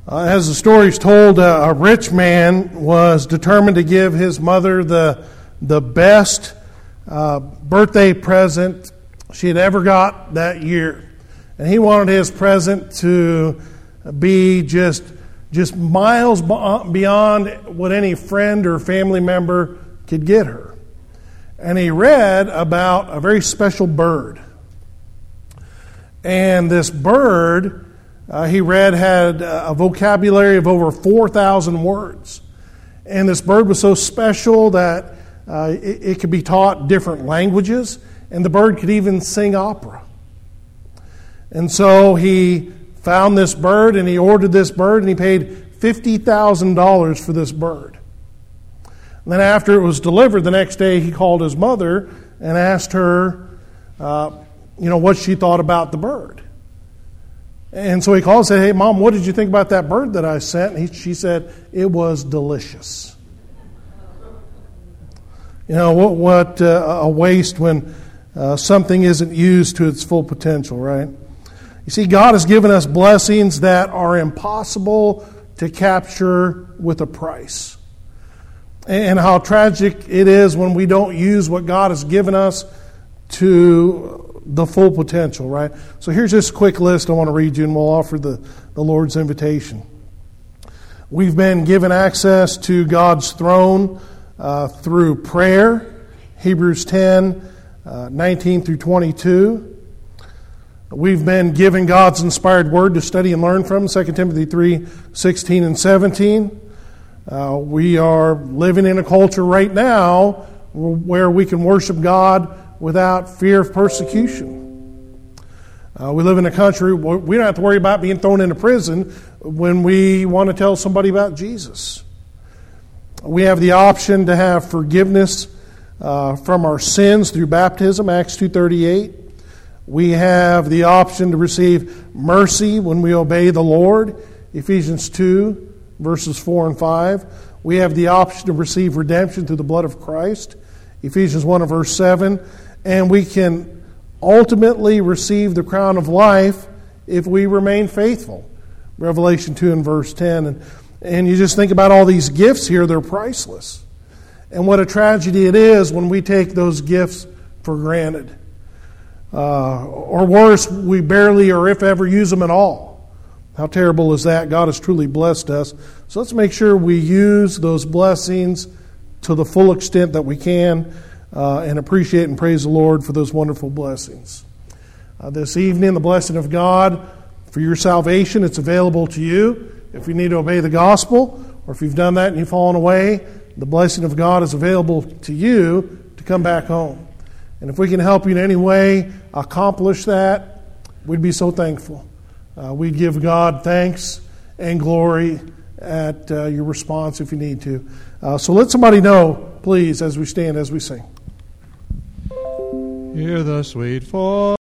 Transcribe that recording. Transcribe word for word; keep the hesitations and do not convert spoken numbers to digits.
Uh, as the story is told, uh, a rich man was determined to give his mother the the best uh, birthday present she had ever got that year. And he wanted his present to be just, just miles beyond what any friend or family member could get her. And he read about a very special bird. And this bird, uh, he read, had a vocabulary of over four thousand words. And this bird was so special that uh, it, it could be taught different languages, and the bird could even sing opera. And so he found this bird, and he ordered this bird, and he paid fifty thousand dollars for this bird. And then after it was delivered the next day, he called his mother and asked her, uh, you know, what she thought about the bird. And so he called and said, "Hey, Mom, what did you think about that bird that I sent?" And he, she said, "It was delicious." You know, what, what uh, a waste when uh, something isn't used to its full potential, right? You see, God has given us blessings that are impossible to capture with a price. And how tragic it is when we don't use what God has given us to the full potential, right? So here's just a quick list I want to read you, and we'll offer the, the Lord's invitation. We've been given access to God's throne uh, through prayer, Hebrews ten, uh, nineteen through twenty-two. We've been given God's inspired word to study and learn from, Second Timothy three, sixteen and seventeen. Uh, we are living in a culture right now where we can worship God without fear of persecution. Uh, we live in a country where we don't have to worry about being thrown into prison when we want to tell somebody about Jesus. We have the option to have forgiveness uh, from our sins through baptism, Acts two thirty-eight. We have the option to receive mercy when we obey the Lord, Ephesians two, verses four and five. We have the option to receive redemption through the blood of Christ, Ephesians one and verse seven. And we can ultimately receive the crown of life if we remain faithful, Revelation two and verse ten. And, and you just think about all these gifts here, they're priceless. And what a tragedy it is when we take those gifts for granted. Uh, or worse, we barely or if ever use them at all. How terrible is that? God has truly blessed us. So let's make sure we use those blessings to the full extent that we can uh, and appreciate and praise the Lord for those wonderful blessings. Uh, this evening, the blessing of God for your salvation, it's available to you if you need to obey the gospel, or if you've done that and you've fallen away, the blessing of God is available to you to come back home. And if we can help you in any way accomplish that, we'd be so thankful. Uh, we'd give God thanks and glory at uh, your response if you need to. Uh, so let somebody know, please, as we stand, as we sing. Hear the sweet voice.